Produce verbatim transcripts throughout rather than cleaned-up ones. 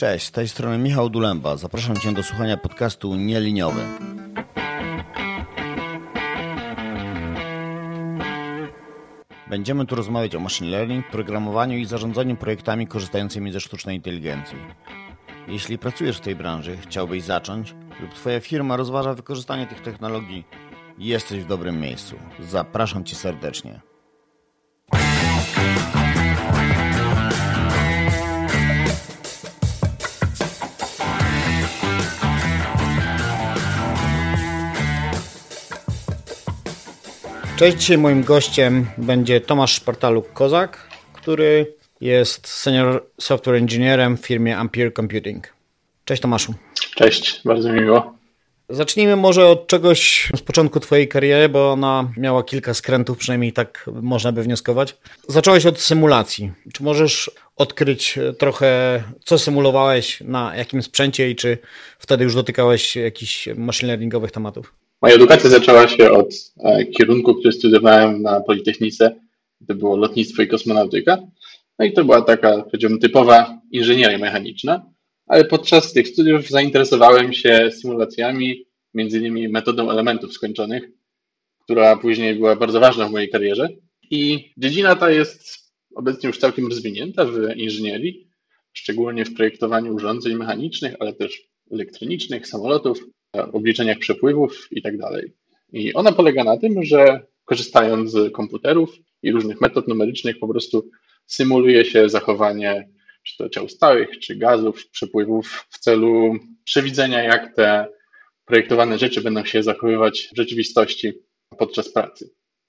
Cześć, z tej strony Michał Dulemba. Zapraszam Cię do słuchania podcastu Nieliniowy. Będziemy tu rozmawiać o machine learning, programowaniu i zarządzaniu projektami korzystającymi ze sztucznej inteligencji. Jeśli pracujesz w tej branży, chciałbyś zacząć lub Twoja firma rozważa wykorzystanie tych technologii, jesteś w dobrym miejscu. Zapraszam Cię serdecznie. Cześć, dzisiaj moim gościem będzie Tomasz Szpartaluk-Kozak, który jest senior software engineerem w firmie Ampere Computing. Cześć Tomaszu. Cześć, bardzo mi miło. Zacznijmy może od czegoś z początku Twojej kariery, bo ona miała kilka skrętów, przynajmniej tak można by wnioskować. Zacząłeś od symulacji. Czy możesz odkryć trochę, co symulowałeś, na jakim sprzęcie i czy wtedy już dotykałeś jakichś machine learningowych tematów? Moja edukacja zaczęła się od e, kierunku, który studiowałem na Politechnice. To było lotnictwo i kosmonautyka. No i to była taka, powiedziałbym, typowa inżynieria mechaniczna. Ale podczas tych studiów zainteresowałem się symulacjami, między innymi metodą elementów skończonych, która później była bardzo ważna w mojej karierze. I dziedzina ta jest obecnie już całkiem rozwinięta w inżynierii, szczególnie w projektowaniu urządzeń mechanicznych, ale też elektronicznych, samolotów, obliczeniach przepływów i tak dalej. I ona polega na tym, że korzystając z komputerów i różnych metod numerycznych po prostu symuluje się zachowanie czy to ciał stałych, czy gazów, przepływów w celu przewidzenia, jak te projektowane rzeczy będą się zachowywać w rzeczywistości podczas pracy.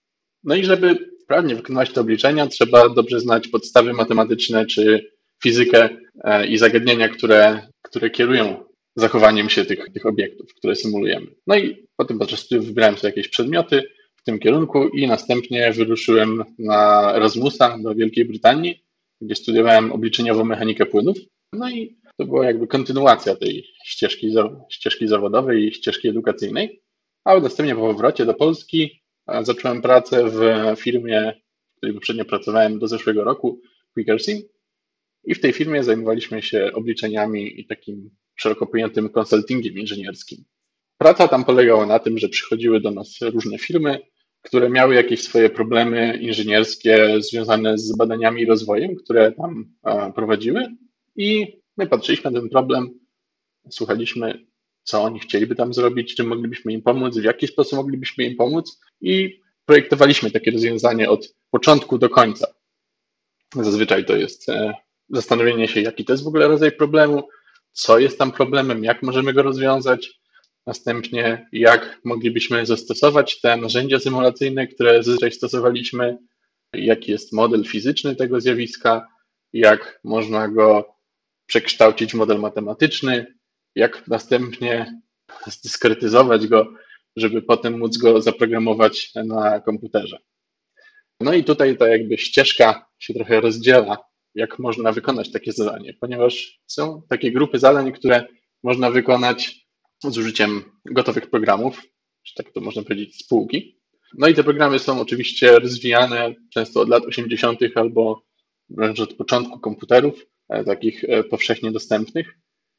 No i żeby sprawnie wykonywać te obliczenia, trzeba dobrze znać podstawy matematyczne czy fizykę i zagadnienia, które, które kierują zachowaniem się tych, tych obiektów, które symulujemy. No i potem podczas studiów wybrałem sobie jakieś przedmioty w tym kierunku i następnie wyruszyłem na Erasmusa do Wielkiej Brytanii, gdzie studiowałem obliczeniową mechanikę płynów. No i to była jakby kontynuacja tej ścieżki, ścieżki zawodowej i ścieżki edukacyjnej. A następnie po powrocie do Polski zacząłem pracę w firmie, w której poprzednio pracowałem do zeszłego roku, Quickersim. I w tej firmie zajmowaliśmy się obliczeniami i takim szeroko pojętym konsultingiem inżynierskim. Praca tam polegała na tym, że przychodziły do nas różne firmy, które miały jakieś swoje problemy inżynierskie związane z badaniami i rozwojem, które tam prowadziły i my patrzyliśmy na ten problem, słuchaliśmy, co oni chcieliby tam zrobić, czym moglibyśmy im pomóc, w jaki sposób moglibyśmy im pomóc i projektowaliśmy takie rozwiązanie od początku do końca. Zazwyczaj to jest zastanowienie się, jaki to jest w ogóle rodzaj problemu, co jest tam problemem, jak możemy go rozwiązać, następnie jak moglibyśmy zastosować te narzędzia symulacyjne, które zazwyczaj stosowaliśmy, jaki jest model fizyczny tego zjawiska, jak można go przekształcić w model matematyczny, jak następnie zdyskretyzować go, żeby potem móc go zaprogramować na komputerze. No i tutaj ta jakby ścieżka się trochę rozdziela, jak można wykonać takie zadanie, ponieważ są takie grupy zadań, które można wykonać z użyciem gotowych programów, czy tak to można powiedzieć, spółki. No i te programy są oczywiście rozwijane często od lat osiemdziesiątych albo wręcz od początku komputerów, takich powszechnie dostępnych.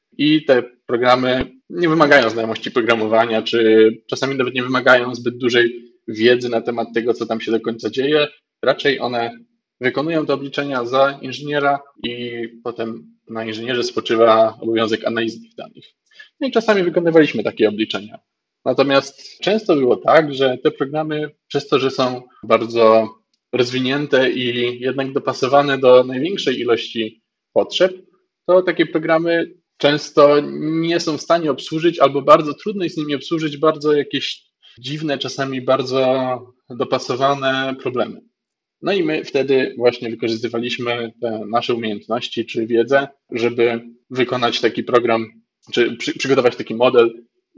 I te programy nie wymagają znajomości programowania, czy czasami nawet nie wymagają zbyt dużej wiedzy na temat tego, co tam się do końca dzieje. Raczej one wykonują te obliczenia za inżyniera i potem na inżynierze spoczywa obowiązek analizy tych danych. No i czasami wykonywaliśmy takie obliczenia. Natomiast często było tak, że te programy, przez to, że są bardzo rozwinięte i jednak dopasowane do największej ilości potrzeb, to takie programy często nie są w stanie obsłużyć albo bardzo trudno jest z nimi obsłużyć bardzo jakieś dziwne, czasami bardzo dopasowane problemy. No i my wtedy właśnie wykorzystywaliśmy te nasze umiejętności czy wiedzę, żeby wykonać taki program, czy przy, przygotować taki model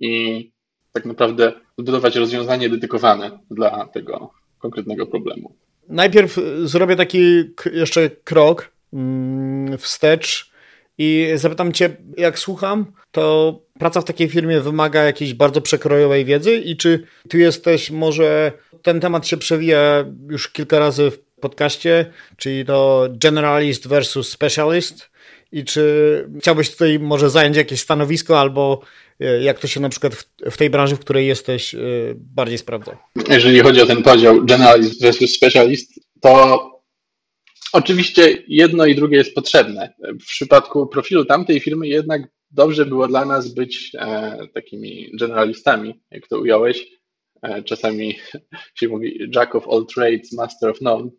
i tak naprawdę zbudować rozwiązanie dedykowane dla tego konkretnego problemu. Najpierw zrobię taki jeszcze krok wstecz i zapytam Cię, jak słucham, to praca w takiej firmie wymaga jakiejś bardzo przekrojowej wiedzy i czy Ty jesteś, może ten temat się przewija już kilka razy w podcaście, czyli to Generalist versus Specialist. I czy chciałbyś tutaj może zająć jakieś stanowisko, albo jak to się na przykład w, w tej branży, w której jesteś, bardziej sprawdza? Jeżeli chodzi o ten podział Generalist versus Specialist, to oczywiście jedno i drugie jest potrzebne. W przypadku profilu tamtej firmy jednak dobrze było dla nas być e, takimi generalistami, jak to ująłeś. E, czasami się mówi Jack of all trades, master of none.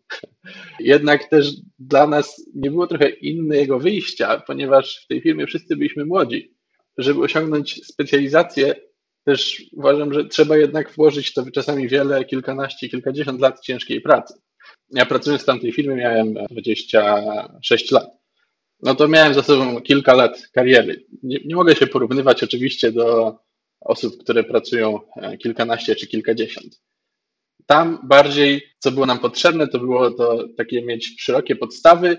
Jednak też dla nas nie było trochę innego wyjścia, ponieważ w tej firmie wszyscy byliśmy młodzi. Żeby osiągnąć specjalizację, też uważam, że trzeba jednak włożyć to czasami wiele, kilkanaście, kilkadziesiąt lat ciężkiej pracy. Ja pracując w tamtej firmie miałem dwadzieścia sześć lat. No to miałem za sobą kilka lat kariery. Nie, nie mogę się porównywać oczywiście do osób, które pracują kilkanaście czy kilkadziesiąt. Tam bardziej, co było nam potrzebne, to było to takie mieć szerokie podstawy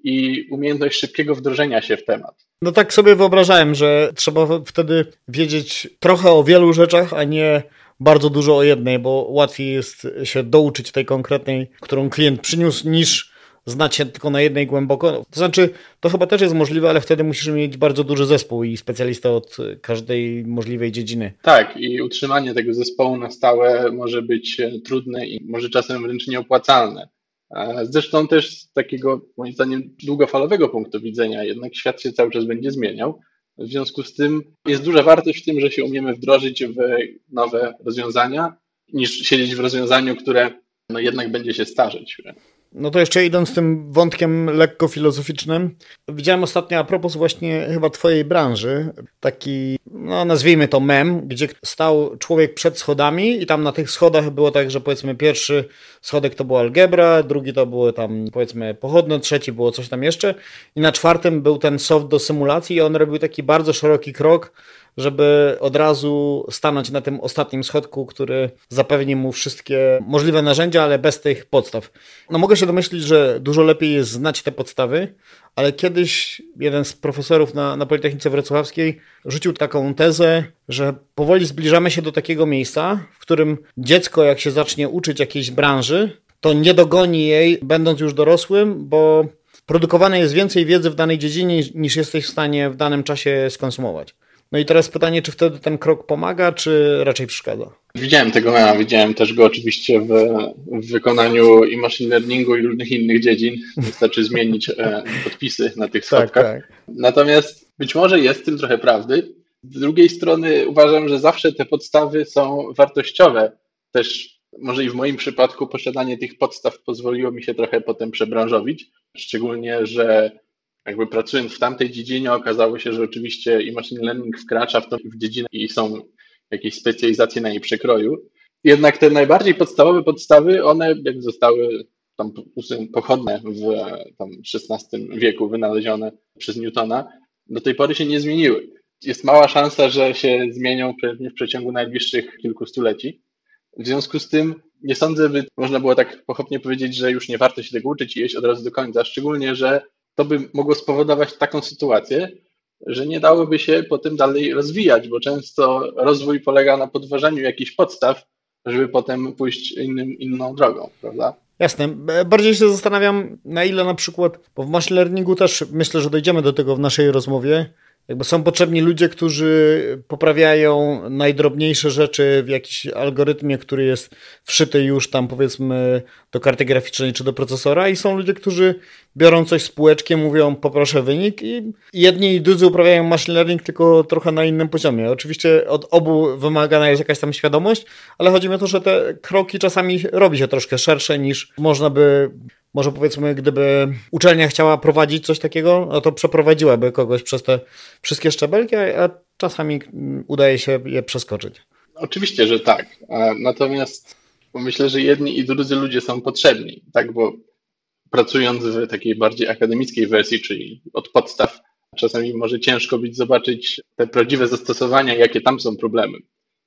i umiejętność szybkiego wdrożenia się w temat. No tak sobie wyobrażałem, że trzeba wtedy wiedzieć trochę o wielu rzeczach, a nie bardzo dużo o jednej, bo łatwiej jest się douczyć tej konkretnej, którą klient przyniósł, niż znać się tylko na jednej głęboko. To znaczy, to chyba też jest możliwe, ale wtedy musisz mieć bardzo duży zespół i specjalista od każdej możliwej dziedziny. Tak, i utrzymanie tego zespołu na stałe może być trudne i może czasem wręcz nieopłacalne. Zresztą też z takiego, moim zdaniem, długofalowego punktu widzenia, jednak świat się cały czas będzie zmieniał. W związku z tym jest duża wartość w tym, że się umiemy wdrożyć w nowe rozwiązania, niż siedzieć w rozwiązaniu, które no jednak będzie się starzeć. No to jeszcze idąc tym wątkiem lekko filozoficznym, widziałem ostatnio a propos właśnie chyba twojej branży, taki, no nazwijmy to mem, gdzie stał człowiek przed schodami i tam na tych schodach było tak, że powiedzmy pierwszy schodek to była algebra, drugi to było tam powiedzmy pochodne, trzeci było coś tam jeszcze i na czwartym był ten soft do symulacji i on robił taki bardzo szeroki krok, żeby od razu stanąć na tym ostatnim schodku, który zapewni mu wszystkie możliwe narzędzia, ale bez tych podstaw. No mogę się domyślić, że dużo lepiej jest znać te podstawy, ale kiedyś jeden z profesorów na, na Politechnice Wrocławskiej rzucił taką tezę, że powoli zbliżamy się do takiego miejsca, w którym dziecko jak się zacznie uczyć jakiejś branży, to nie dogoni jej będąc już dorosłym, bo produkowane jest więcej wiedzy w danej dziedzinie niż jesteś w stanie w danym czasie skonsumować. No i teraz pytanie, czy wtedy ten krok pomaga, czy raczej przeszkadza? Widziałem tego mema, widziałem też go oczywiście w, w wykonaniu i machine learningu i różnych innych dziedzin. Wystarczy zmienić e, podpisy na tych schodkach. Tak, tak. Natomiast być może jest w tym trochę prawdy. Z drugiej strony uważam, że zawsze te podstawy są wartościowe. Też może i w moim przypadku posiadanie tych podstaw pozwoliło mi się trochę potem przebranżowić. Szczególnie, że jakby pracując w tamtej dziedzinie okazało się, że oczywiście i machine learning wkracza w tą w dziedzinę i są jakieś specjalizacje na jej przekroju. Jednak te najbardziej podstawowe podstawy, one jak zostały tam pochodne w tam szesnastym wieku wynalezione przez Newtona, do tej pory się nie zmieniły. Jest mała szansa, że się zmienią w przeciągu najbliższych kilku stuleci. W związku z tym nie sądzę, by można było tak pochopnie powiedzieć, że już nie warto się tego uczyć i jeść od razu do końca, szczególnie, że to by mogło spowodować taką sytuację, że nie dałoby się potem dalej rozwijać, bo często rozwój polega na podważaniu jakichś podstaw, żeby potem pójść innym, inną drogą, prawda? Jasne. Bardziej się zastanawiam, na ile na przykład, bo w machine learningu też myślę, że dojdziemy do tego w naszej rozmowie, jakby są potrzebni ludzie, którzy poprawiają najdrobniejsze rzeczy w jakimś algorytmie, który jest wszyty już tam powiedzmy do karty graficznej czy do procesora i są ludzie, którzy biorą coś z półeczkiem, mówią poproszę wynik i jedni i drudzy uprawiają machine learning tylko trochę na innym poziomie. Oczywiście od obu wymagana jest jakaś tam świadomość, ale chodzi mi o to, że te kroki czasami robi się troszkę szersze niż można by. Może powiedzmy, gdyby uczelnia chciała prowadzić coś takiego, no to przeprowadziłaby kogoś przez te wszystkie szczebelki, a czasami udaje się je przeskoczyć. Oczywiście, że tak. Natomiast myślę, że jedni i drudzy ludzie są potrzebni, tak, bo pracując w takiej bardziej akademickiej wersji, czyli od podstaw, czasami może ciężko być zobaczyć te prawdziwe zastosowania, jakie tam są problemy.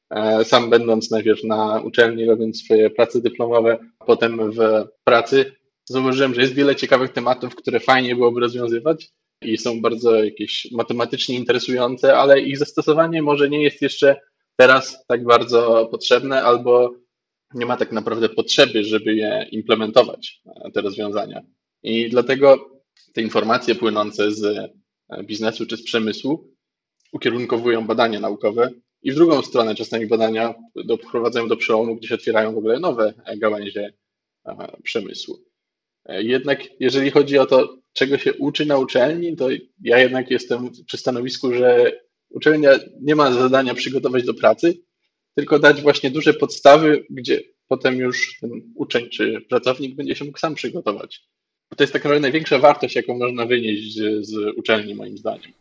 Sam będąc najpierw na uczelni, robiąc swoje prace dyplomowe, potem w pracy, zauważyłem, że jest wiele ciekawych tematów, które fajnie byłoby rozwiązywać i są bardzo jakieś matematycznie interesujące, ale ich zastosowanie może nie jest jeszcze teraz tak bardzo potrzebne albo nie ma tak naprawdę potrzeby, żeby je implementować, te rozwiązania. I dlatego te informacje płynące z biznesu czy z przemysłu ukierunkowują badania naukowe i w drugą stronę czasami badania doprowadzają do przełomu, gdzie się otwierają w ogóle nowe gałęzie przemysłu. Jednak jeżeli chodzi o to, czego się uczy na uczelni, to ja jednak jestem przy stanowisku, że uczelnia nie ma zadania przygotować do pracy, tylko dać właśnie duże podstawy, gdzie potem już ten uczeń czy pracownik będzie się mógł sam przygotować. Bo to jest tak naprawdę największa wartość, jaką można wynieść z, z uczelni, moim zdaniem.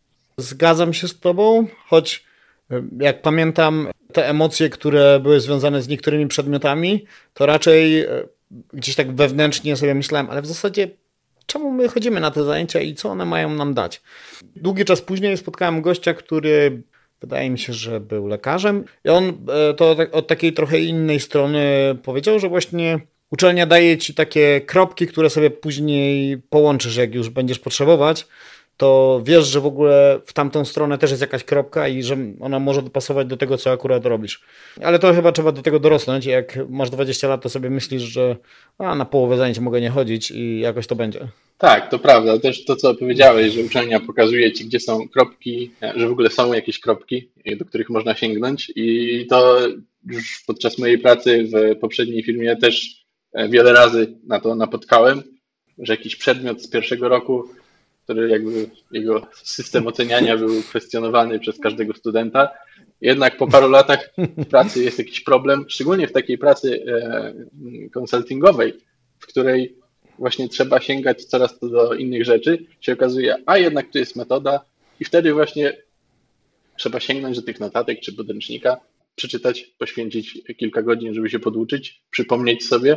Zgadzam się z tobą, choć jak pamiętam te emocje, które były związane z niektórymi przedmiotami, to raczej gdzieś tak wewnętrznie sobie myślałem, ale w zasadzie czemu my chodzimy na te zajęcia i co one mają nam dać? Długi czas później spotkałem gościa, który wydaje mi się, że był lekarzem i on to od takiej trochę innej strony powiedział, że właśnie uczelnia daje ci takie kropki, które sobie później połączysz, jak już będziesz potrzebować, to wiesz, że w ogóle w tamtą stronę też jest jakaś kropka i że ona może dopasować do tego, co akurat robisz. Ale to chyba trzeba do tego dorosnąć. Jak masz dwadzieścia lat, to sobie myślisz, że a, na połowę zajęć mogę nie chodzić i jakoś to będzie. Tak, to prawda. Też to, co powiedziałeś, że uczelnia pokazuje ci, gdzie są kropki, że w ogóle są jakieś kropki, do których można sięgnąć i to już podczas mojej pracy w poprzedniej firmie też wiele razy na to napotkałem, że jakiś przedmiot z pierwszego roku, który jakby jego system oceniania był kwestionowany przez każdego studenta. Jednak po paru latach pracy jest jakiś problem, szczególnie w takiej pracy konsultingowej, w której właśnie trzeba sięgać coraz to do innych rzeczy, się okazuje, a jednak tu jest metoda i wtedy właśnie trzeba sięgnąć do tych notatek czy podręcznika, przeczytać, poświęcić kilka godzin, żeby się poduczyć, przypomnieć sobie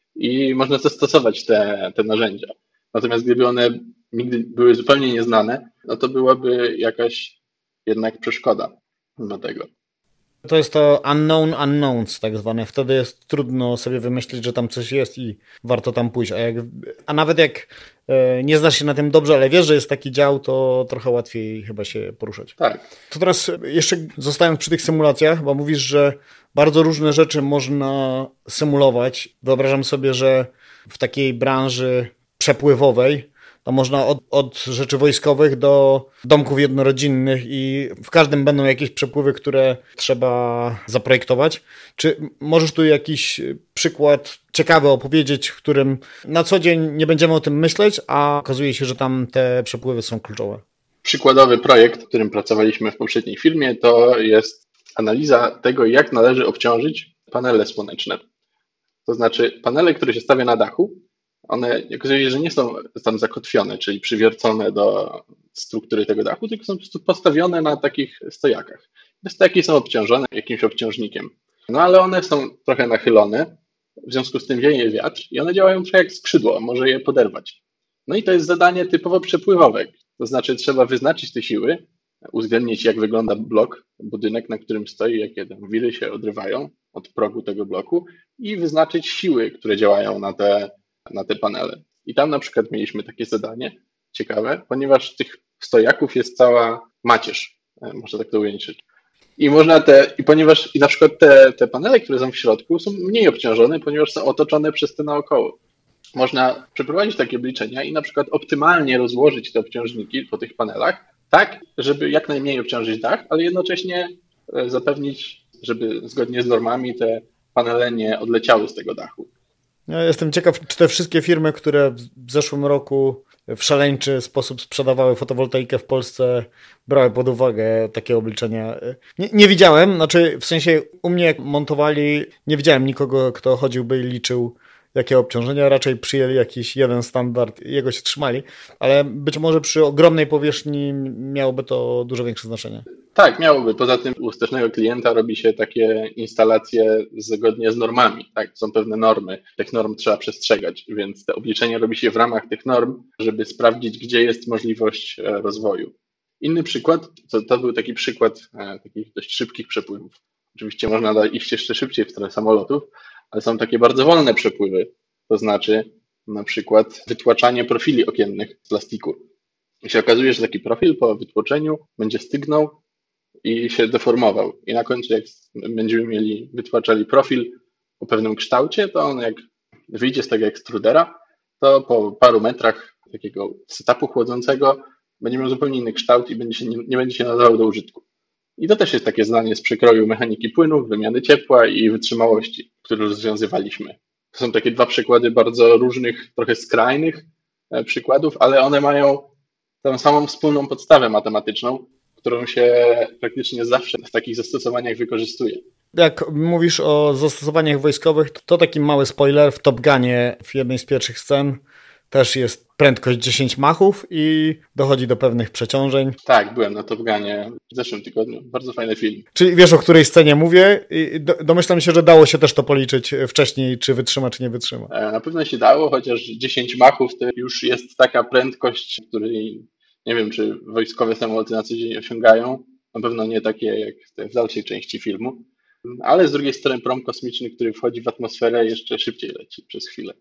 i można zastosować te, te narzędzia. Natomiast gdyby one nigdy były zupełnie nieznane, no to byłaby jakaś jednak przeszkoda do tego. To jest to unknown unknowns tak zwane. Wtedy jest trudno sobie wymyślić, że tam coś jest i warto tam pójść. A, jak, a nawet jak e, nie znasz się na tym dobrze, ale wiesz, że jest taki dział, to trochę łatwiej chyba się poruszać. Tak. To teraz jeszcze zostając przy tych symulacjach, bo mówisz, że bardzo różne rzeczy można symulować. Wyobrażam sobie, że w takiej branży przepływowej to można od, od rzeczy wojskowych do domków jednorodzinnych i w każdym będą jakieś przepływy, które trzeba zaprojektować. Czy możesz tu jakiś przykład ciekawy opowiedzieć, w którym na co dzień nie będziemy o tym myśleć, a okazuje się, że tam te przepływy są kluczowe? Przykładowy projekt, w którym pracowaliśmy w poprzedniej firmie, to jest analiza tego, jak należy obciążyć panele słoneczne. To znaczy panele, które się stawia na dachu, one okazuje się, że nie są tam zakotwione, czyli przywiercone do struktury tego dachu, tylko są po prostu postawione na takich stojakach. Te stojaki są obciążone jakimś obciążnikiem. No ale one są trochę nachylone, w związku z tym wieje wiatr i one działają trochę jak skrzydło, może je poderwać. No i to jest zadanie typowo przepływowe, to znaczy trzeba wyznaczyć te siły, uwzględnić jak wygląda blok, budynek, na którym stoi, jakie tam wiry się odrywają od progu tego bloku i wyznaczyć siły, które działają na te na te panele. I tam na przykład mieliśmy takie zadanie ciekawe, ponieważ tych stojaków jest cała macierz, można tak to ująć. I można te, i ponieważ, i na przykład te, te panele, które są w środku, są mniej obciążone, ponieważ są otoczone przez te naokoło. Można przeprowadzić takie obliczenia i na przykład optymalnie rozłożyć te obciążniki po tych panelach, tak, żeby jak najmniej obciążyć dach, ale jednocześnie zapewnić, żeby zgodnie z normami te panele nie odleciały z tego dachu. Ja jestem ciekaw, czy te wszystkie firmy, które w zeszłym roku w szaleńczy sposób sprzedawały fotowoltaikę w Polsce, brały pod uwagę takie obliczenia. Nie, nie widziałem, znaczy w sensie u mnie jak montowali, nie widziałem nikogo, kto chodziłby i liczył jakie obciążenia, raczej przyjęli jakiś jeden standard i jego się trzymali, ale być może przy ogromnej powierzchni miałoby to dużo większe znaczenie. Tak, miałoby. Poza tym u wstecznego klienta robi się takie instalacje zgodnie z normami. Tak, są pewne normy. Tych norm trzeba przestrzegać, więc te obliczenia robi się w ramach tych norm, żeby sprawdzić, gdzie jest możliwość rozwoju. Inny przykład, to, to był taki przykład e, takich dość szybkich przepływów. Oczywiście można iść jeszcze szybciej w stronę samolotów, ale są takie bardzo wolne przepływy. To znaczy na przykład wytłaczanie profili okiennych z plastiku. I się okazuje, że taki profil po wytłoczeniu będzie stygnął i się deformował. I na końcu, jak będziemy mieli, wytłaczali profil, o pewnym kształcie, to on jak wyjdzie z tego ekstrudera, to po paru metrach takiego setupu chłodzącego będzie miał zupełnie inny kształt i będzie się, nie, nie będzie się nadawał do użytku. I to też jest takie zdanie z przekroju mechaniki płynów, wymiany ciepła i wytrzymałości, które rozwiązywaliśmy. To są takie dwa przykłady bardzo różnych, trochę skrajnych przykładów, ale one mają tą samą wspólną podstawę matematyczną, którą się praktycznie zawsze w takich zastosowaniach wykorzystuje. Jak mówisz o zastosowaniach wojskowych, to taki mały spoiler, w Top Gunie w jednej z pierwszych scen też jest prędkość dziesięć machów i dochodzi do pewnych przeciążeń. Tak, byłem na Top Gunie w zeszłym tygodniu. Bardzo fajny film. Czyli wiesz, o której scenie mówię? I domyślam się, że dało się też to policzyć wcześniej, czy wytrzyma, czy nie wytrzyma. Na pewno się dało, chociaż dziesięć machów to już jest taka prędkość, której nie wiem, czy wojskowe samoloty na co dzień osiągają. Na pewno nie takie jak te w dalszej części filmu. Ale z drugiej strony prom kosmiczny, który wchodzi w atmosferę, jeszcze szybciej leci przez chwilę.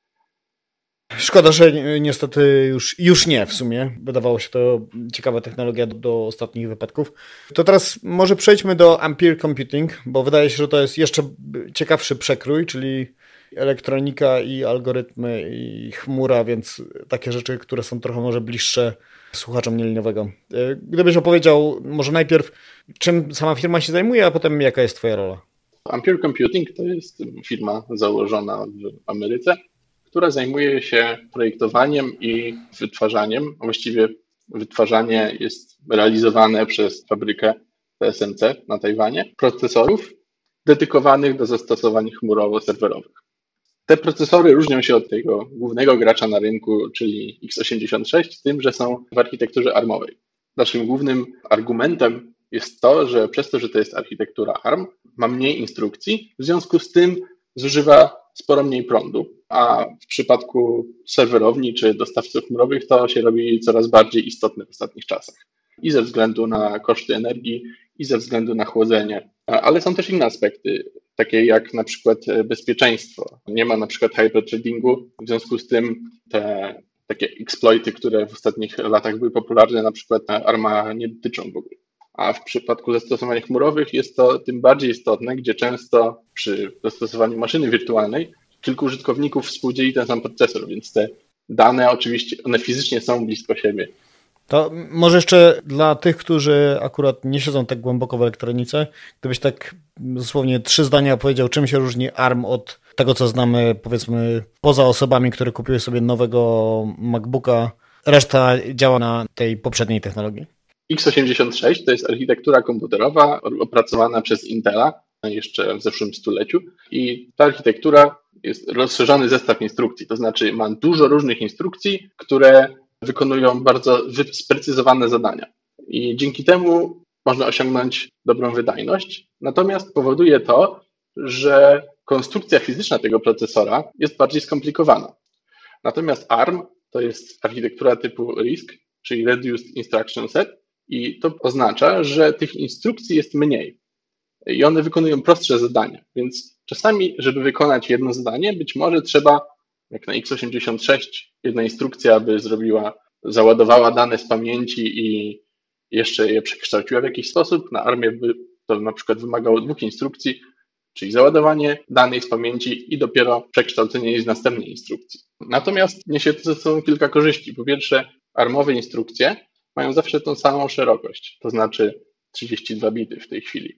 Szkoda, że niestety już, już nie w sumie. Wydawało się to ciekawa technologia do, do ostatnich wypadków. To teraz może przejdźmy do Ampere Computing, bo wydaje się, że to jest jeszcze ciekawszy przekrój, czyli elektronika i algorytmy i chmura, więc takie rzeczy, które są trochę może bliższe słuchaczom nieliniowego. Gdybyś opowiedział może najpierw, czym sama firma się zajmuje, a potem jaka jest twoja rola? Ampere Computing to jest firma założona w Ameryce, która zajmuje się projektowaniem i wytwarzaniem. Właściwie wytwarzanie jest realizowane przez fabrykę T S M C na Tajwanie, procesorów dedykowanych do zastosowań chmurowo-serwerowych. Te procesory różnią się od tego głównego gracza na rynku, czyli X osiemdziesiąt sześć, tym, że są w architekturze armowej. Naszym głównym argumentem jest to, że przez to, że to jest architektura A R M, ma mniej instrukcji, w związku z tym zużywa sporo mniej prądu, a w przypadku serwerowni czy dostawców chmurowych to się robi coraz bardziej istotne w ostatnich czasach. I ze względu na koszty energii, i ze względu na chłodzenie. Ale są też inne aspekty, takie jak na przykład bezpieczeństwo. Nie ma na przykład hyperthreadingu, w związku z tym te takie exploity, które w ostatnich latach były popularne, na przykład ARMA nie dotyczą w ogóle. A w przypadku zastosowań chmurowych jest to tym bardziej istotne, gdzie często przy zastosowaniu maszyny wirtualnej kilku użytkowników współdzieli ten sam procesor, więc te dane oczywiście, one fizycznie są blisko siebie. To może jeszcze dla tych, którzy akurat nie siedzą tak głęboko w elektronice, gdybyś tak dosłownie trzy zdania powiedział, czym się różni A R M od tego, co znamy, powiedzmy, poza osobami, które kupiły sobie nowego MacBooka, reszta działa na tej poprzedniej technologii. X osiemdziesiąt sześć to jest architektura komputerowa opracowana przez Intela jeszcze w zeszłym stuleciu i ta architektura jest rozszerzony zestaw instrukcji, to znaczy ma dużo różnych instrukcji, które wykonują bardzo sprecyzowane zadania i dzięki temu można osiągnąć dobrą wydajność, natomiast powoduje to, że konstrukcja fizyczna tego procesora jest bardziej skomplikowana. Natomiast A R M to jest architektura typu RISC, czyli Reduced Instruction Set, i to oznacza, że tych instrukcji jest mniej i one wykonują prostsze zadania, więc czasami, żeby wykonać jedno zadanie, być może trzeba, jak na X osiemdziesiąt sześć, jedna instrukcja by zrobiła, załadowała dane z pamięci i jeszcze je przekształciła w jakiś sposób. Na A R M ie by to na przykład wymagało dwóch instrukcji, czyli załadowanie danych z pamięci i dopiero przekształcenie jej z następnej instrukcji. Natomiast niesie to ze sobą kilka korzyści. Po pierwsze, A R M owe instrukcje mają zawsze tą samą szerokość, to znaczy trzydzieści dwa bity w tej chwili.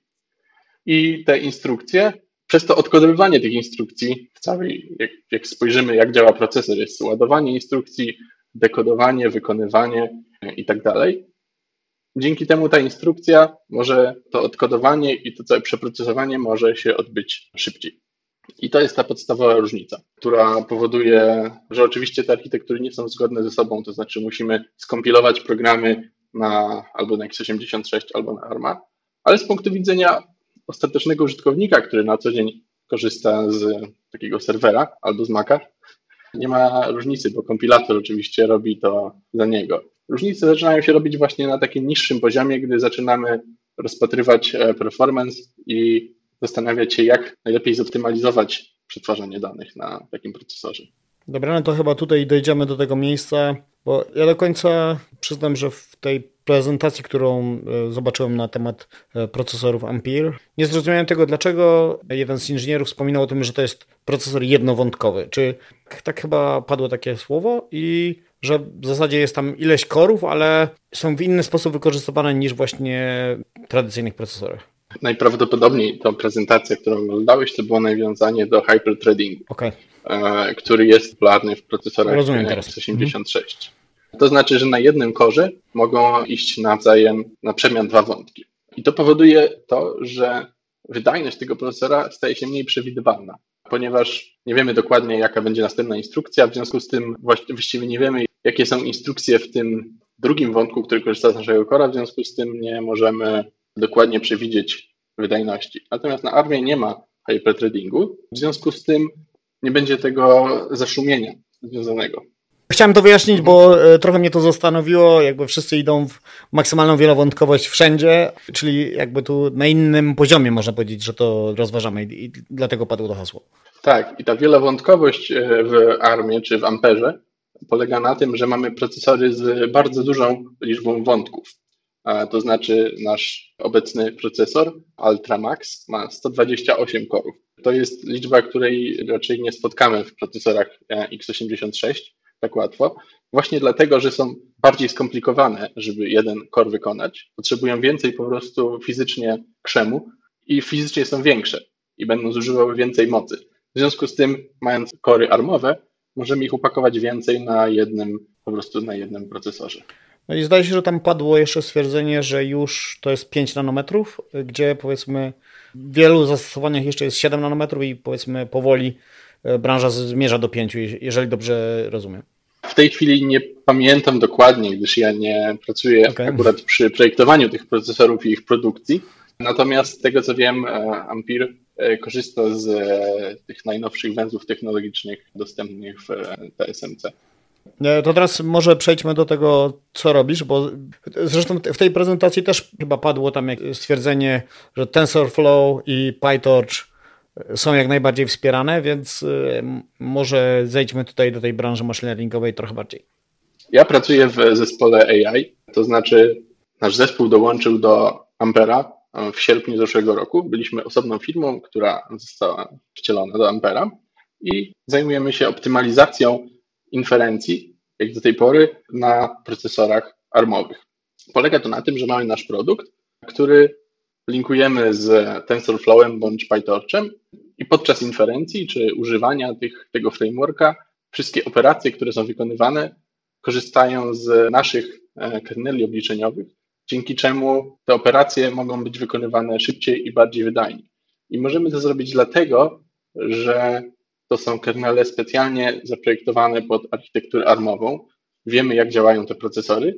I te instrukcje, przez to odkodowywanie tych instrukcji w całej, jak, jak spojrzymy, jak działa procesor, jest ładowanie instrukcji, dekodowanie, wykonywanie i tak dalej. Dzięki temu ta instrukcja może, to odkodowanie i to całe przeprocesowanie może się odbyć szybciej. I to jest ta podstawowa różnica, która powoduje, że oczywiście te architektury nie są zgodne ze sobą, to znaczy musimy skompilować programy na albo na X osiemdziesiąt sześć, albo na A R M a, ale z punktu widzenia ostatecznego użytkownika, który na co dzień korzysta z takiego serwera albo z Maca, nie ma różnicy, bo kompilator oczywiście robi to za niego. Różnice zaczynają się robić właśnie na takim niższym poziomie, gdy zaczynamy rozpatrywać performance i zastanawiać się, jak najlepiej zoptymalizować przetwarzanie danych na takim procesorze. Dobra, no to chyba tutaj dojdziemy do tego miejsca, bo ja do końca przyznam, że w tej prezentacji, którą zobaczyłem na temat procesorów Ampere, nie zrozumiałem tego, dlaczego jeden z inżynierów wspominał o tym, że to jest procesor jednowątkowy. Czy tak chyba padło takie słowo i że w zasadzie jest tam ileś korów, ale są w inny sposób wykorzystywane niż właśnie w tradycyjnych procesorach. Najprawdopodobniej to prezentacja, którą oglądałeś, to było nawiązanie do hyperthreadingu, okay. który jest popularny w procesorach Rozumiem teraz. X osiemdziesiąt sześć. Mhm. To znaczy, że na jednym korze mogą iść nawzajem na przemian dwa wątki. I to powoduje to, że wydajność tego procesora staje się mniej przewidywalna, ponieważ nie wiemy dokładnie, jaka będzie następna instrukcja, w związku z tym właściwie nie wiemy, jakie są instrukcje w tym drugim wątku, który korzysta z naszego kora, w związku z tym nie możemy dokładnie przewidzieć wydajności. Natomiast na Armie nie ma hyperthreadingu, w związku z tym nie będzie tego zaszumienia związanego. Chciałem to wyjaśnić, bo trochę mnie to zastanowiło, jakby wszyscy idą w maksymalną wielowątkowość wszędzie, czyli jakby tu na innym poziomie można powiedzieć, że to rozważamy i dlatego padło to hasło. Tak, i ta wielowątkowość w Armie czy w Amperze polega na tym, że mamy procesory z bardzo dużą liczbą wątków. To znaczy nasz obecny procesor Ultramax ma sto dwadzieścia osiem korów. To jest liczba, której raczej nie spotkamy w procesorach X osiemdziesiąt sześć tak łatwo. Właśnie dlatego, że są bardziej skomplikowane, żeby jeden core wykonać. Potrzebują więcej po prostu fizycznie krzemu i fizycznie są większe i będą zużywały więcej mocy. W związku z tym, mając kory armowe, możemy ich upakować więcej na jednym, po prostu na jednym procesorze. No i zdaje się, że tam padło jeszcze stwierdzenie, że już to jest pięć nanometrów, gdzie powiedzmy w wielu zastosowaniach jeszcze jest siedem nanometrów i powiedzmy powoli branża zmierza do pięciu, jeżeli dobrze rozumiem. W tej chwili nie pamiętam dokładnie, gdyż ja nie pracuję okay. akurat przy projektowaniu tych procesorów i ich produkcji. Natomiast z tego co wiem, Ampere korzysta z tych najnowszych węzłów technologicznych dostępnych w T S M C. To teraz może przejdźmy do tego, co robisz, bo zresztą w tej prezentacji też chyba padło tam stwierdzenie, że TensorFlow i PyTorch są jak najbardziej wspierane, więc może zejdźmy tutaj do tej branży machine learningowej trochę bardziej. Ja pracuję w zespole A I, to znaczy nasz zespół dołączył do Ampera w sierpniu zeszłego roku. Byliśmy osobną firmą, która została wcielona do Ampera i zajmujemy się optymalizacją inferencji, jak do tej pory, na procesorach armowych. Polega to na tym, że mamy nasz produkt, który linkujemy z TensorFlowem bądź PyTorchem i podczas inferencji czy używania tych, tego frameworka wszystkie operacje, które są wykonywane, korzystają z naszych kerneli obliczeniowych, dzięki czemu te operacje mogą być wykonywane szybciej i bardziej wydajnie. I możemy to zrobić dlatego, że to są kernele specjalnie zaprojektowane pod architekturę armową. Wiemy, jak działają te procesory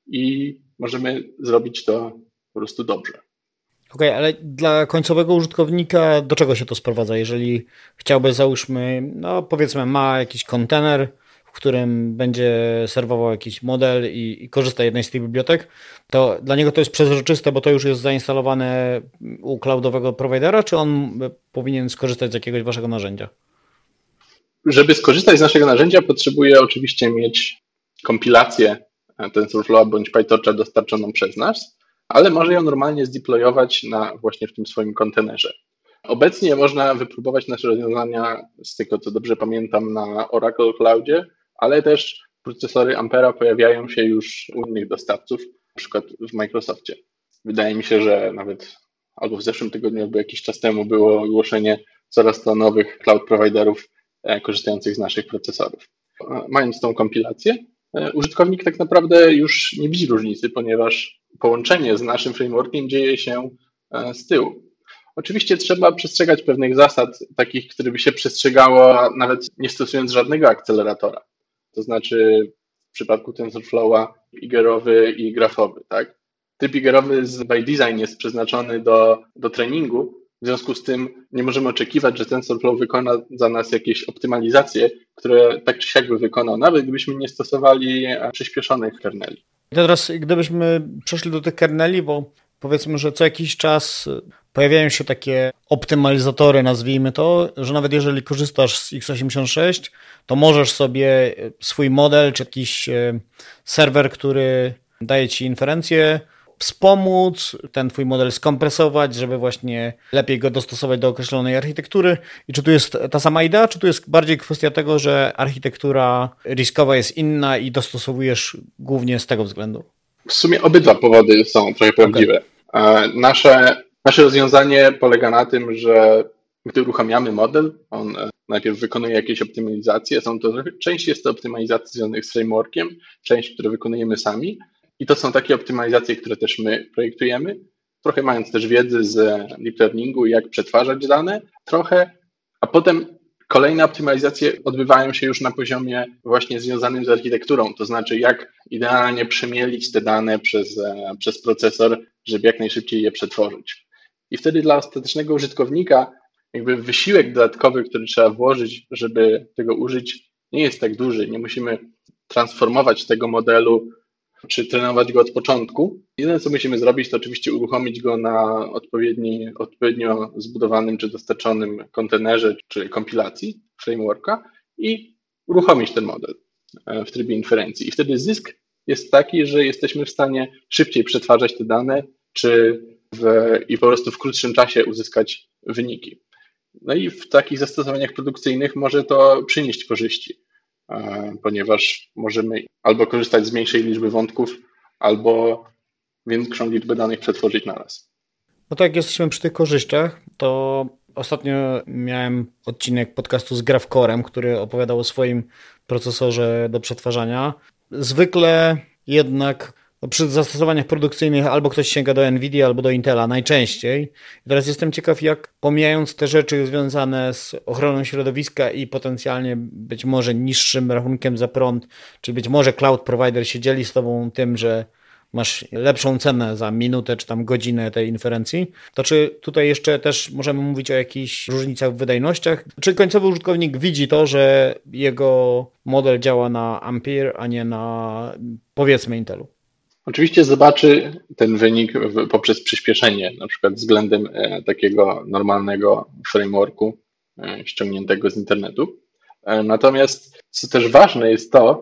i możemy zrobić to po prostu dobrze. Okej, okay, ale dla końcowego użytkownika do czego się to sprowadza? Jeżeli chciałby, załóżmy, no powiedzmy, ma jakiś kontener, w którym będzie serwował jakiś model i, i korzysta jednej z tych bibliotek, to dla niego to jest przezroczyste, bo to już jest zainstalowane u cloudowego prowajdera, czy on powinien skorzystać z jakiegoś waszego narzędzia? Żeby skorzystać z naszego narzędzia, potrzebuje oczywiście mieć kompilację TensorFlow bądź PyTorcha dostarczoną przez nas, ale może ją normalnie zdeployować na właśnie w tym swoim kontenerze. Obecnie można wypróbować nasze rozwiązania, z tego co dobrze pamiętam, na Oracle Cloudzie, ale też procesory Ampera pojawiają się już u innych dostawców, na przykład w Microsoftie. Wydaje mi się, że nawet albo w zeszłym tygodniu, albo jakiś czas temu było ogłoszenie coraz to nowych cloud providerów korzystających z naszych procesorów. Mając tą kompilację, użytkownik tak naprawdę już nie widzi różnicy, ponieważ połączenie z naszym frameworkiem dzieje się z tyłu. Oczywiście trzeba przestrzegać pewnych zasad, takich, które by się przestrzegało nawet nie stosując żadnego akceleratora. To znaczy w przypadku TensorFlowa igerowy i grafowy, tak? Typ igerowy z by design jest przeznaczony do, do treningu, w związku z tym nie możemy oczekiwać, że TensorFlow wykona za nas jakieś optymalizacje, które tak czy siak by wykonał, nawet gdybyśmy nie stosowali przyspieszonych kerneli. Teraz gdybyśmy przeszli do tych kerneli, bo powiedzmy, że co jakiś czas pojawiają się takie optymalizatory, nazwijmy to, że nawet jeżeli korzystasz z X osiemdziesiąt sześć, to możesz sobie swój model czy jakiś serwer, który daje ci inferencję, wspomóc, ten twój model skompresować, żeby właśnie lepiej go dostosować do określonej architektury. I czy tu jest ta sama idea, czy tu jest bardziej kwestia tego, że architektura riskowa jest inna i dostosowujesz głównie z tego względu? W sumie obydwa powody są trochę prawdziwe. Okay. Nasze, nasze rozwiązanie polega na tym, że gdy uruchamiamy model, on najpierw wykonuje jakieś optymalizacje. Są to, część jest to optymalizacji związanych z frameworkiem, część, które wykonujemy sami. I to są takie optymalizacje, które też my projektujemy, trochę mając też wiedzy z deep learningu, jak przetwarzać dane, trochę, a potem kolejne optymalizacje odbywają się już na poziomie właśnie związanym z architekturą, to znaczy jak idealnie przemielić te dane przez, przez procesor, żeby jak najszybciej je przetworzyć. I wtedy dla ostatecznego użytkownika jakby wysiłek dodatkowy, który trzeba włożyć, żeby tego użyć, nie jest tak duży. Nie musimy transformować tego modelu czy trenować go od początku. Jedyne, co musimy zrobić, to oczywiście uruchomić go na odpowiedni, odpowiednio zbudowanym czy dostarczonym kontenerze czy kompilacji frameworka i uruchomić ten model w trybie inferencji. I wtedy zysk jest taki, że jesteśmy w stanie szybciej przetwarzać te dane czy w, i po prostu w krótszym czasie uzyskać wyniki. No i w takich zastosowaniach produkcyjnych może to przynieść korzyści, ponieważ możemy albo korzystać z mniejszej liczby wątków, albo większą liczbę danych przetworzyć naraz. No to jak jesteśmy przy tych korzyściach, to ostatnio miałem odcinek podcastu z GraphCorem, który opowiadał o swoim procesorze do przetwarzania. Zwykle jednak przy zastosowaniach produkcyjnych albo ktoś sięga do Nvidia, albo do Intela najczęściej. I teraz jestem ciekaw, jak pomijając te rzeczy związane z ochroną środowiska i potencjalnie być może niższym rachunkiem za prąd, czy być może cloud provider się dzieli z tobą tym, że masz lepszą cenę za minutę czy tam godzinę tej inferencji, to czy tutaj jeszcze też możemy mówić o jakichś różnicach w wydajnościach? Czy końcowy użytkownik widzi to, że jego model działa na Ampere, a nie na powiedzmy Intelu? Oczywiście zobaczy ten wynik poprzez przyspieszenie, na przykład względem takiego normalnego frameworku ściągniętego z internetu. Natomiast co też ważne jest to,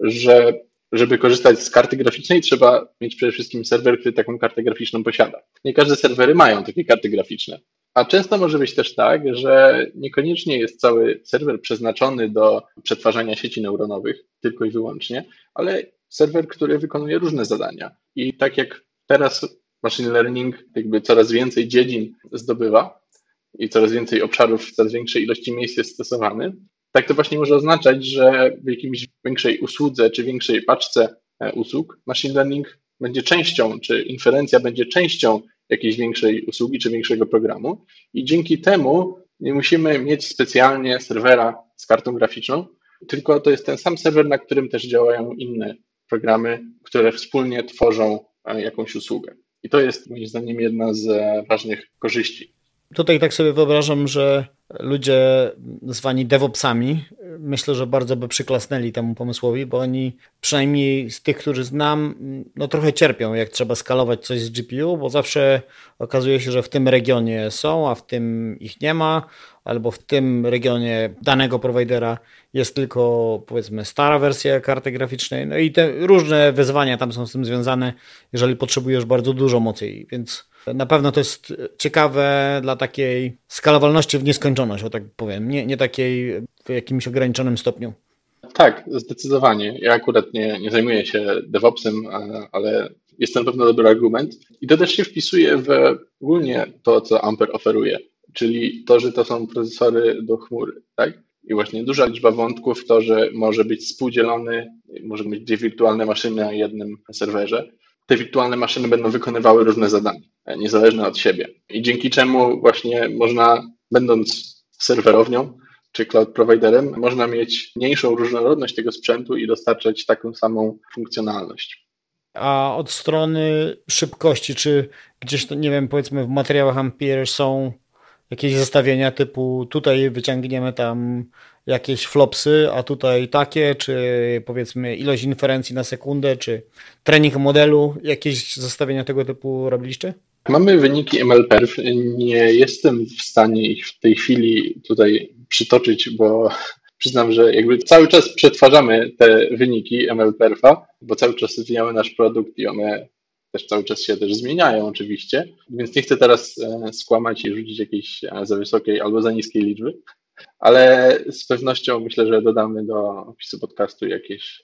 że żeby korzystać z karty graficznej, trzeba mieć przede wszystkim serwer, który taką kartę graficzną posiada. Nie każde serwery mają takie karty graficzne. A często może być też tak, że niekoniecznie jest cały serwer przeznaczony do przetwarzania sieci neuronowych, tylko i wyłącznie, ale serwer, który wykonuje różne zadania. I tak jak teraz machine learning jakby coraz więcej dziedzin zdobywa i coraz więcej obszarów w coraz większej ilości miejsc jest stosowany, tak to właśnie może oznaczać, że w jakimś większej usłudze czy większej paczce usług machine learning będzie częścią, czy inferencja będzie częścią jakiejś większej usługi czy większego programu i dzięki temu nie musimy mieć specjalnie serwera z kartą graficzną, tylko to jest ten sam serwer, na którym też działają inne programy, które wspólnie tworzą jakąś usługę. I to jest moim zdaniem jedna z ważnych korzyści. Tutaj tak sobie wyobrażam, że ludzie zwani DevOpsami, myślę, że bardzo by przyklasnęli temu pomysłowi, bo oni przynajmniej z tych, którzy znam, no trochę cierpią, jak trzeba skalować coś z G P U, bo zawsze okazuje się, że w tym regionie są, a w tym ich nie ma, albo w tym regionie danego prowajdera jest tylko, powiedzmy, stara wersja karty graficznej, no i te różne wyzwania tam są z tym związane, jeżeli potrzebujesz bardzo dużo mocy, więc na pewno to jest ciekawe dla takiej skalowalności w nieskończoność, o tak powiem, nie, nie takiej w jakimś ograniczonym stopniu. Tak, zdecydowanie. Ja akurat nie, nie zajmuję się DevOpsem, ale jest to na pewno dobry argument. I to też się wpisuje w ogólnie to, co Ampere oferuje, czyli to, że to są procesory do chmury, tak? I właśnie duża liczba wątków, to, że może być współdzielony, może być dwie wirtualne maszyny na jednym serwerze. Te wirtualne maszyny będą wykonywały różne zadania, niezależne od siebie. I dzięki czemu właśnie można, będąc serwerownią czy cloud providerem, można mieć mniejszą różnorodność tego sprzętu i dostarczać taką samą funkcjonalność. A od strony szybkości, czy gdzieś, to, nie wiem, powiedzmy w materiałach Ampere są jakieś zestawienia typu tutaj wyciągniemy tam jakieś flopsy, a tutaj takie, czy powiedzmy ilość inferencji na sekundę, czy trening modelu, jakieś zestawienia tego typu robiliście? Mamy wyniki M L Perf. Nie jestem w stanie ich w tej chwili tutaj przytoczyć, bo przyznam, że jakby cały czas przetwarzamy te wyniki M L Perfa, bo cały czas rozwijamy nasz produkt i one też cały czas się też zmieniają oczywiście, więc nie chcę teraz skłamać i rzucić jakiejś za wysokiej albo za niskiej liczby, ale z pewnością myślę, że dodamy do opisu podcastu jakieś.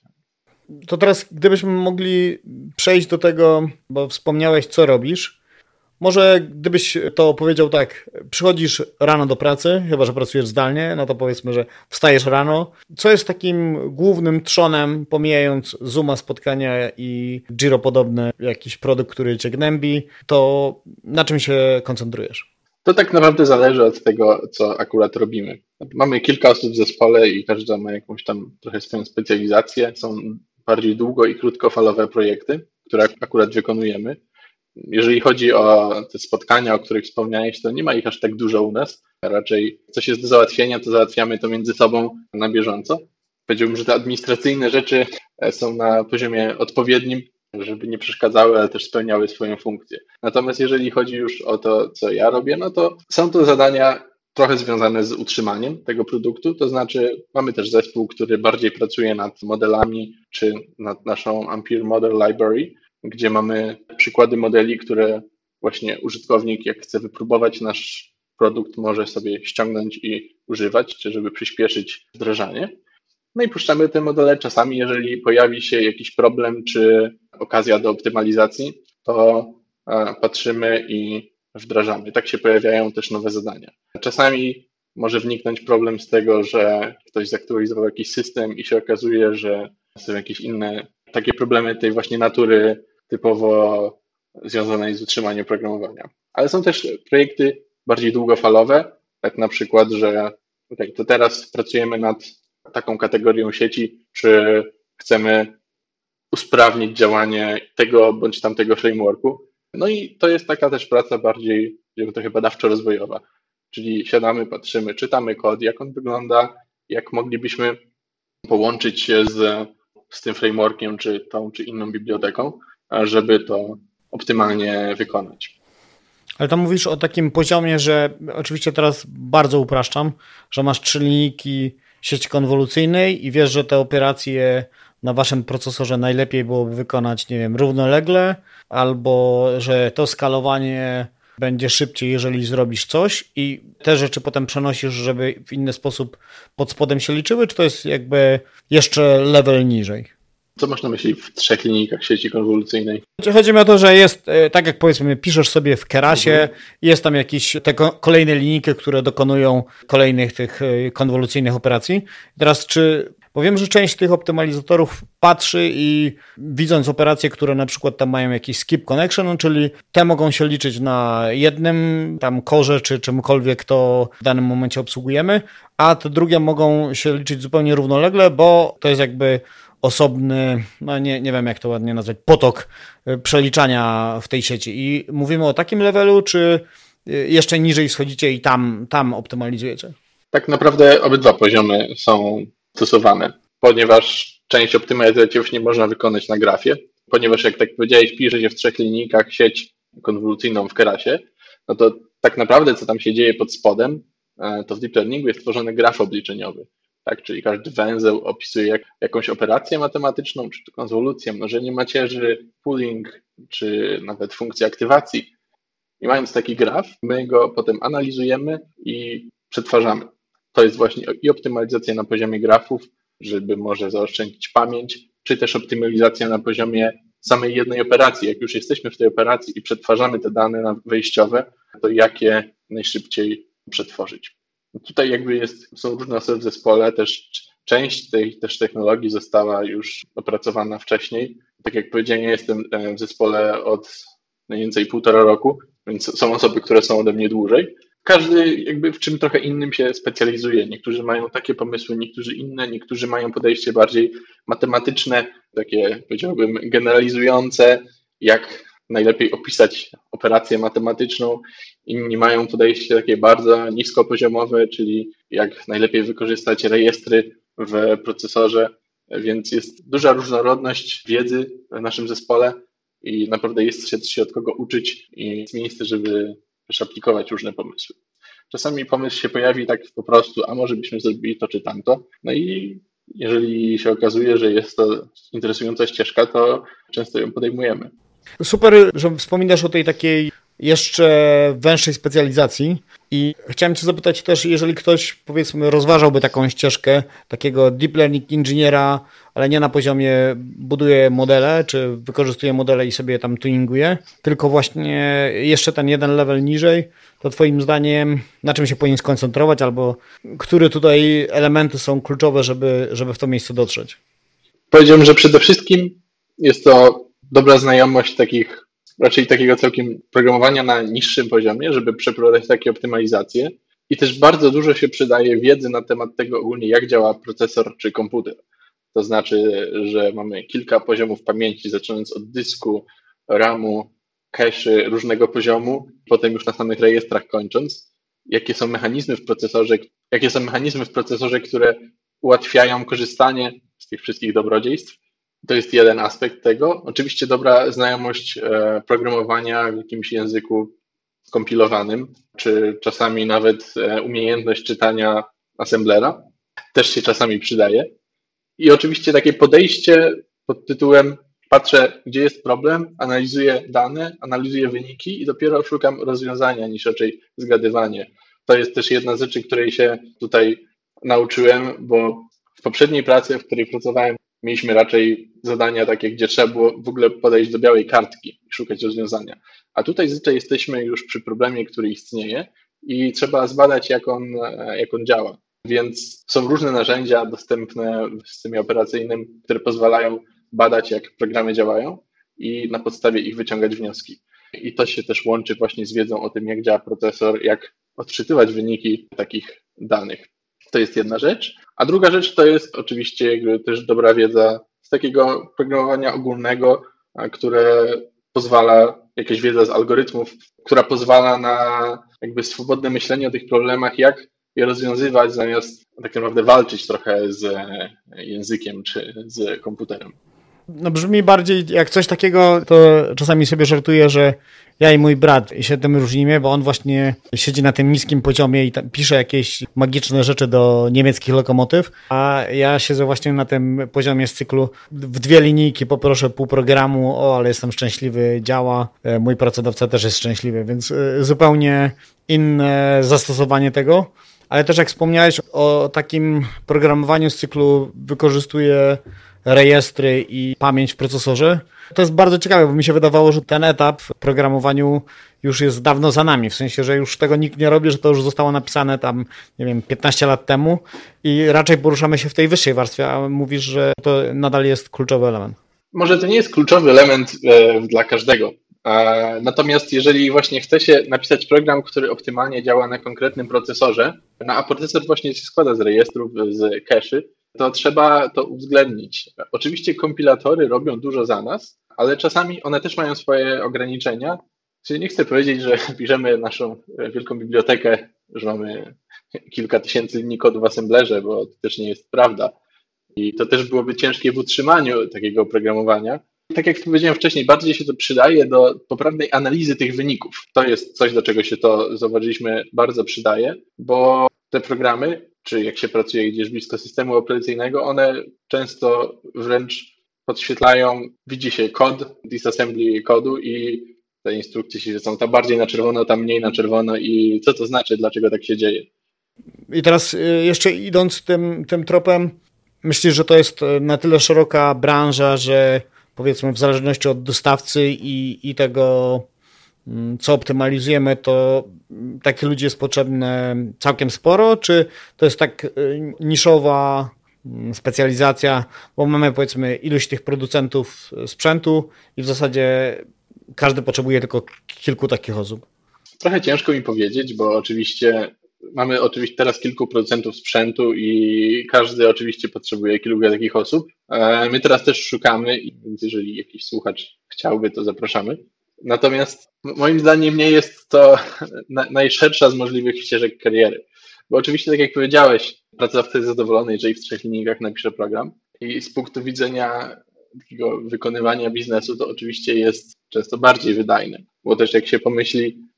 To teraz gdybyśmy mogli przejść do tego, bo wspomniałeś, co robisz. Może gdybyś to opowiedział tak, przychodzisz rano do pracy, chyba że pracujesz zdalnie, no to powiedzmy, że wstajesz rano. Co jest takim głównym trzonem, pomijając Zooma, spotkania i Giro podobny, jakiś produkt, który cię gnębi, to na czym się koncentrujesz? To tak naprawdę zależy od tego, co akurat robimy. Mamy kilka osób w zespole i każda ma jakąś tam trochę swoją specjalizację. Są bardziej długo i krótkofalowe projekty, które akurat wykonujemy. Jeżeli chodzi o te spotkania, o których wspomniałeś, to nie ma ich aż tak dużo u nas. Raczej coś jest do załatwienia, to załatwiamy to między sobą na bieżąco. Powiedziałbym, że te administracyjne rzeczy są na poziomie odpowiednim, żeby nie przeszkadzały, ale też spełniały swoją funkcję. Natomiast jeżeli chodzi już o to, co ja robię, no to są to zadania trochę związane z utrzymaniem tego produktu, to znaczy mamy też zespół, który bardziej pracuje nad modelami czy nad naszą Ampere Model Library, gdzie mamy przykłady modeli, które właśnie użytkownik, jak chce wypróbować nasz produkt, może sobie ściągnąć i używać, czy żeby przyspieszyć wdrażanie. No i puszczamy te modele. Czasami, jeżeli pojawi się jakiś problem, czy okazja do optymalizacji, to patrzymy i wdrażamy. Tak się pojawiają też nowe zadania. Czasami może wniknąć problem z tego, że ktoś zaktualizował jakiś system i się okazuje, że są jakieś inne takie problemy tej właśnie natury typowo związanej z utrzymaniem programowania. Ale są też projekty bardziej długofalowe, tak na przykład, że okay, to teraz pracujemy nad taką kategorią sieci, czy chcemy usprawnić działanie tego bądź tamtego frameworku. No i to jest taka też praca bardziej trochę badawczo-rozwojowa, czyli siadamy, patrzymy, czytamy kod, jak on wygląda, jak moglibyśmy połączyć się z, z tym frameworkiem, czy tą, czy inną biblioteką, żeby to optymalnie wykonać. Ale tam mówisz o takim poziomie, że oczywiście teraz bardzo upraszczam, że masz trzy linijki sieci konwolucyjnej i wiesz, że te operacje na waszym procesorze najlepiej byłoby wykonać, nie wiem, równolegle, albo że to skalowanie będzie szybciej, jeżeli zrobisz coś i te rzeczy potem przenosisz, żeby w inny sposób pod spodem się liczyły, czy to jest jakby jeszcze level niżej? Co masz na myśli w trzech linijkach sieci konwolucyjnej? Chodzi mi o to, że jest, tak jak powiedzmy, piszesz sobie w Kerasie, mhm. jest tam jakieś te kolejne linijki, które dokonują kolejnych tych konwolucyjnych operacji. Teraz czy, bo wiem, że część tych optymalizatorów patrzy i widząc operacje, które na przykład tam mają jakiś skip connection, czyli te mogą się liczyć na jednym tam korze, czy czymkolwiek to w danym momencie obsługujemy, a te drugie mogą się liczyć zupełnie równolegle, bo to jest jakby osobny, no nie, nie wiem jak to ładnie nazwać, potok przeliczania w tej sieci. I mówimy o takim levelu, czy jeszcze niżej schodzicie i tam, tam optymalizujecie? Tak naprawdę obydwa poziomy są stosowane, ponieważ część optymalizacji już nie można wykonać na grafie, ponieważ jak tak powiedziałeś, pisze się w trzech linijkach sieć konwolucyjną w Kerasie, no to tak naprawdę co tam się dzieje pod spodem, to w deep learningu jest tworzony graf obliczeniowy. Tak, czyli każdy węzeł opisuje jak, jakąś operację matematyczną, czy to konwolucję, mnożenie macierzy, pooling, czy nawet funkcję aktywacji. I mając taki graf, my go potem analizujemy i przetwarzamy. To jest właśnie i optymalizacja na poziomie grafów, żeby może zaoszczędzić pamięć, czy też optymalizacja na poziomie samej jednej operacji. Jak już jesteśmy w tej operacji i przetwarzamy te dane wejściowe, to jak je najszybciej przetworzyć. Tutaj jakby jest, są różne osoby w zespole, też część tej też technologii została już opracowana wcześniej. Tak jak powiedziałem, ja jestem w zespole od mniej więcej półtora roku, więc są osoby, które są ode mnie dłużej. Każdy jakby w czym trochę innym się specjalizuje. Niektórzy mają takie pomysły, niektórzy inne, niektórzy mają podejście bardziej matematyczne, takie powiedziałbym generalizujące, jak najlepiej opisać operację matematyczną. Inni mają podejście takie bardzo niskopoziomowe, czyli jak najlepiej wykorzystać rejestry w procesorze, więc jest duża różnorodność wiedzy w naszym zespole i naprawdę jest się, się od kogo uczyć i jest miejsce, żeby też aplikować różne pomysły. czasami pomysł się pojawi tak po prostu, a może byśmy zrobili to czy tamto. No i jeżeli się okazuje, że jest to interesująca ścieżka, to często ją podejmujemy. Super, że wspominasz o tej takiej jeszcze węższej specjalizacji i chciałem Cię zapytać też, jeżeli ktoś, powiedzmy, rozważałby taką ścieżkę takiego deep learning inżyniera, ale nie na poziomie buduje modele, czy wykorzystuje modele i sobie tam tuninguje, tylko właśnie jeszcze ten jeden level niżej, to Twoim zdaniem na czym się powinien skoncentrować, albo które tutaj elementy są kluczowe, żeby, żeby w to miejsce dotrzeć? Powiedziałbym, że przede wszystkim jest to dobra znajomość takich raczej takiego całkiem programowania na niższym poziomie, żeby przeprowadzać takie optymalizacje. I też bardzo dużo się przydaje wiedzy na temat tego ogólnie, jak działa procesor czy komputer. To znaczy, że mamy kilka poziomów pamięci, zaczynając od dysku, ramu, cache'y różnego poziomu, potem już na samych rejestrach kończąc. Jakie są mechanizmy w procesorze, jakie są mechanizmy w procesorze, które ułatwiają korzystanie z tych wszystkich dobrodziejstw. To jest jeden aspekt tego. Oczywiście dobra znajomość programowania w jakimś języku skompilowanym, czy czasami nawet umiejętność czytania assemblera też się czasami przydaje. I oczywiście takie podejście pod tytułem patrzę, gdzie jest problem, analizuję dane, analizuję wyniki i dopiero szukam rozwiązania niż raczej zgadywanie. To jest też jedna z rzeczy, której się tutaj nauczyłem, bo w poprzedniej pracy, w której pracowałem, mieliśmy raczej zadania takie, gdzie trzeba było w ogóle podejść do białej kartki i szukać rozwiązania. A tutaj zazwyczaj jesteśmy już przy problemie, który istnieje i trzeba zbadać, jak on, jak on działa. Więc są różne narzędzia dostępne w systemie operacyjnym, które pozwalają badać, jak programy działają i na podstawie ich wyciągać wnioski. I to się też łączy właśnie z wiedzą o tym, jak działa procesor, jak odczytywać wyniki takich danych. To jest jedna rzecz. A druga rzecz to jest oczywiście jakby też dobra wiedza z takiego programowania ogólnego, które pozwala, jakaś wiedza z algorytmów, która pozwala na jakby swobodne myślenie o tych problemach, jak je rozwiązywać, zamiast tak naprawdę walczyć trochę z językiem czy z komputerem. No brzmi bardziej jak coś takiego, to czasami sobie żartuję, że ja i mój brat się tym różnimy, bo on właśnie siedzi na tym niskim poziomie i tam pisze jakieś magiczne rzeczy do niemieckich lokomotyw, a ja siedzę właśnie na tym poziomie z cyklu w dwie linijki, poproszę pół programu, o, ale jestem szczęśliwy, działa, mój pracodawca też jest szczęśliwy, więc zupełnie inne zastosowanie tego. Ale też jak wspomniałeś o takim programowaniu z cyklu wykorzystuję rejestry i pamięć w procesorze. To jest bardzo ciekawe, bo mi się wydawało, że ten etap w programowaniu już jest dawno za nami, w sensie, że już tego nikt nie robi, że to już zostało napisane tam, nie wiem, piętnaście lat temu i raczej poruszamy się w tej wyższej warstwie, a mówisz, że to nadal jest kluczowy element. Może to nie jest kluczowy element e, dla każdego. E, natomiast jeżeli właśnie chce się napisać program, który optymalnie działa na konkretnym procesorze, no a procesor właśnie się składa z rejestrów, z cache'y, to trzeba to uwzględnić. Oczywiście kompilatory robią dużo za nas, ale czasami one też mają swoje ograniczenia. Czyli nie chcę powiedzieć, że piszemy naszą wielką bibliotekę, że mamy kilka tysięcy linii kodu w assemblerze, bo to też nie jest prawda. I to też byłoby ciężkie w utrzymaniu takiego oprogramowania. Tak jak powiedziałem wcześniej, bardziej się to przydaje do poprawnej analizy tych wyników. To jest coś, do czego się to, zauważyliśmy, bardzo przydaje, bo te programy, czy jak się pracuje gdzieś blisko systemu operacyjnego, one często wręcz podświetlają, widzi się kod, disassembly kodu i te instrukcje się są tam bardziej na czerwono, tam mniej na czerwono i co to znaczy, dlaczego tak się dzieje. I teraz jeszcze idąc tym, tym tropem, myślisz, że to jest na tyle szeroka branża, że powiedzmy w zależności od dostawcy i, i tego, co optymalizujemy, to takich ludzi jest potrzebne całkiem sporo, czy to jest tak niszowa specjalizacja, bo mamy powiedzmy ilość tych producentów sprzętu i w zasadzie każdy potrzebuje tylko kilku takich osób? Trochę ciężko mi powiedzieć, bo oczywiście mamy oczywiście teraz kilku producentów sprzętu i każdy oczywiście potrzebuje kilku takich osób. My teraz też szukamy i jeżeli jakiś słuchacz chciałby, to zapraszamy. Natomiast moim zdaniem nie jest to najszersza z możliwych ścieżek kariery. Bo oczywiście, tak jak powiedziałeś, pracodawca jest zadowolony, jeżeli w trzech linijkach napisze program i z punktu widzenia takiego wykonywania biznesu to oczywiście jest często bardziej wydajne. Bo też jak się pomyśli,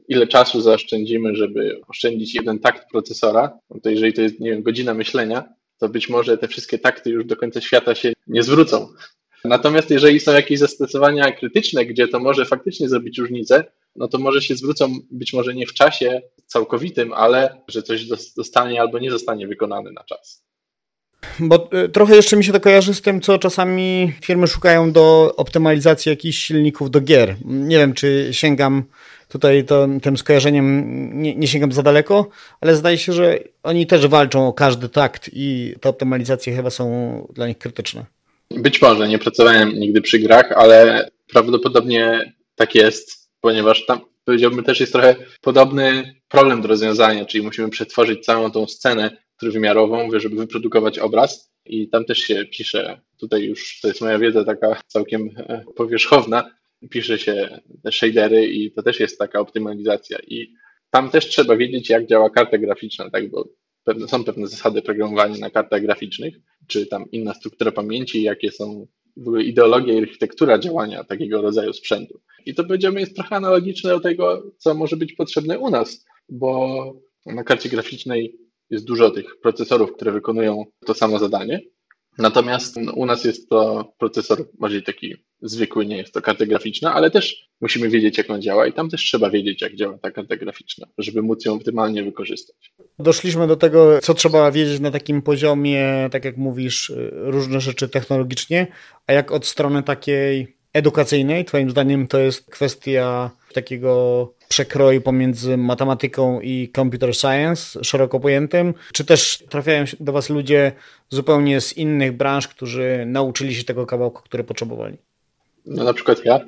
ile czasu zaoszczędzimy, żeby oszczędzić jeden takt procesora, no to jeżeli to jest, nie wiem, godzina myślenia, to być może te wszystkie takty już do końca świata się nie zwrócą. Natomiast jeżeli są jakieś zastosowania krytyczne, gdzie to może faktycznie zrobić różnicę, no to może się zwrócą być może nie w czasie całkowitym, ale że coś zostanie albo nie zostanie wykonane na czas. Bo trochę jeszcze mi się to kojarzy z tym, co czasami firmy szukają do optymalizacji jakichś silników do gier. Nie wiem, czy sięgam tutaj to, tym skojarzeniem, nie, nie sięgam za daleko, ale zdaje się, że oni też walczą o każdy takt i te optymalizacje chyba są dla nich krytyczne. Być może, nie pracowałem nigdy przy grach, ale prawdopodobnie tak jest, ponieważ tam, powiedziałbym, też jest trochę podobny problem do rozwiązania, czyli musimy przetworzyć całą tą scenę trójwymiarową, żeby wyprodukować obraz i tam też się pisze, tutaj już to jest moja wiedza taka całkiem powierzchowna, pisze się te shadery i to też jest taka optymalizacja i tam też trzeba wiedzieć, jak działa karta graficzna, tak, bo pewne, są pewne zasady programowania na kartach graficznych, czy tam inna struktura pamięci, jakie są w ogóle ideologia i architektura działania takiego rodzaju sprzętu. I to, powiedziałbym, jest trochę analogiczne do tego, co może być potrzebne u nas, bo na karcie graficznej jest dużo tych procesorów, które wykonują to samo zadanie. Natomiast u nas jest to procesor bardziej taki zwykły, nie jest to karta graficzna, ale też musimy wiedzieć, jak on działa i tam też trzeba wiedzieć, jak działa ta karta graficzna, żeby móc ją optymalnie wykorzystać. Doszliśmy do tego, co trzeba wiedzieć na takim poziomie, tak jak mówisz, różne rzeczy technologicznie, a jak od strony takiej edukacyjnej, twoim zdaniem to jest kwestia takiego przekroju pomiędzy matematyką i computer science, szeroko pojętym, czy też trafiają do was ludzie zupełnie z innych branż, którzy nauczyli się tego kawałka, który potrzebowali? No na przykład ja.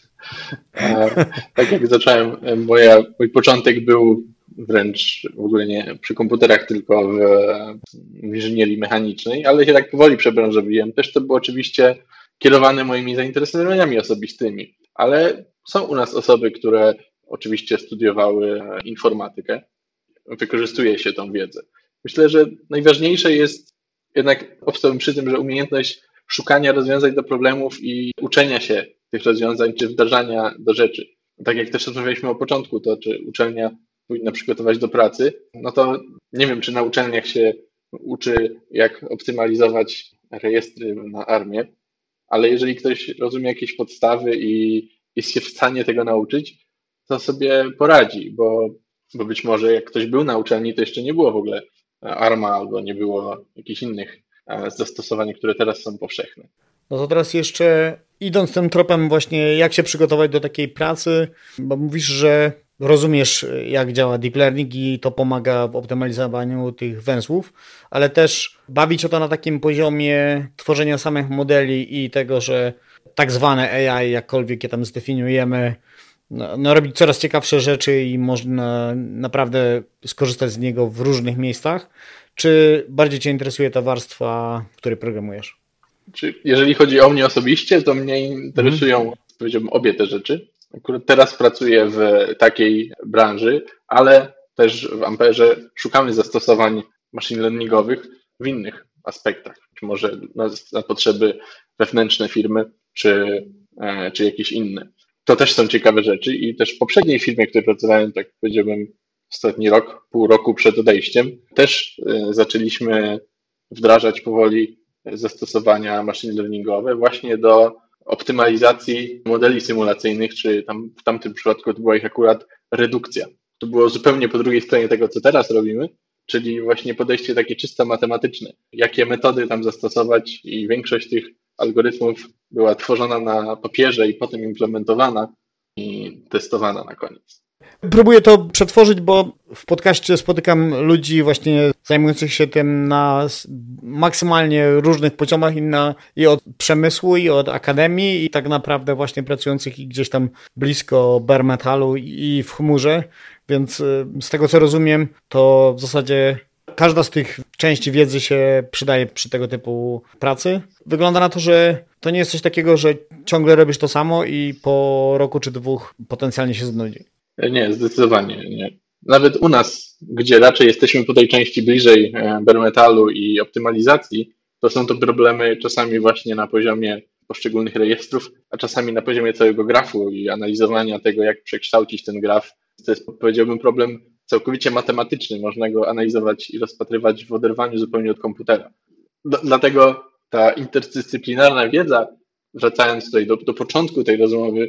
Tak jak zacząłem, moja, mój początek był wręcz w ogóle nie przy komputerach, tylko w, w inżynierii mechanicznej, ale się tak powoli przebranżowiłem. Też to było oczywiście kierowane moimi zainteresowaniami osobistymi, ale są u nas osoby, które oczywiście studiowały informatykę, wykorzystuje się tą wiedzę. Myślę, że najważniejsze jest jednak, powstałem przy tym, że umiejętność szukania rozwiązań do problemów i uczenia się tych rozwiązań, czy wdrażania do rzeczy. Tak jak też rozmawialiśmy o początku, to czy uczelnia powinna przygotować do pracy, no to nie wiem, czy na uczelniach się uczy, jak optymalizować rejestry na armię, ale jeżeli ktoś rozumie jakieś podstawy i jest się w stanie tego nauczyć, to sobie poradzi, bo, bo być może jak ktoś był na uczelni, to jeszcze nie było w ogóle ARMA albo nie było jakichś innych zastosowań, które teraz są powszechne. No to teraz jeszcze idąc tym tropem właśnie, jak się przygotować do takiej pracy, bo mówisz, że rozumiesz, jak działa deep learning i to pomaga w optymalizowaniu tych węzłów, ale też bawić o to na takim poziomie tworzenia samych modeli i tego, że tak zwane A I, jakkolwiek je tam zdefiniujemy, no, no robić coraz ciekawsze rzeczy i można naprawdę skorzystać z niego w różnych miejscach. Czy bardziej cię interesuje ta warstwa, w której programujesz? Czy jeżeli chodzi o mnie osobiście, to mnie interesują, hmm. powiedziałbym, obie te rzeczy. Akurat teraz pracuję w takiej branży, ale też w Amperze szukamy zastosowań machine learningowych w innych aspektach. Czy może na, na potrzeby wewnętrzne firmy, czy, czy jakieś inne. To też są ciekawe rzeczy i też w poprzedniej firmie, w której pracowałem, tak powiedziałbym, ostatni rok, pół roku przed odejściem, też zaczęliśmy wdrażać powoli zastosowania machine learningowe właśnie do optymalizacji modeli symulacyjnych, czy tam w tamtym przypadku to była ich akurat redukcja. To było zupełnie po drugiej stronie tego, co teraz robimy, czyli właśnie podejście takie czysto matematyczne. Jakie metody tam zastosować i większość tych algorytmów była tworzona na papierze i potem implementowana i testowana na koniec. Próbuję to przetworzyć, bo w podcaście spotykam ludzi właśnie zajmujących się tym na maksymalnie różnych poziomach i, na, i od przemysłu, i od akademii, i tak naprawdę właśnie pracujących i gdzieś tam blisko bare metalu i w chmurze, więc z tego co rozumiem, to w zasadzie każda z tych części wiedzy się przydaje przy tego typu pracy. Wygląda na to, że to nie jest coś takiego, że ciągle robisz to samo i po roku czy dwóch potencjalnie się znudzi. Nie, zdecydowanie nie. Nawet u nas, gdzie raczej jesteśmy po tej części bliżej bare metalu i optymalizacji, to są to problemy czasami właśnie na poziomie poszczególnych rejestrów, a czasami na poziomie całego grafu i analizowania tego, jak przekształcić ten graf To jest, powiedziałbym, problem całkowicie matematyczny. Można go analizować i rozpatrywać w oderwaniu zupełnie od komputera. D- dlatego ta interdyscyplinarna wiedza, wracając tutaj do, do początku tej rozmowy,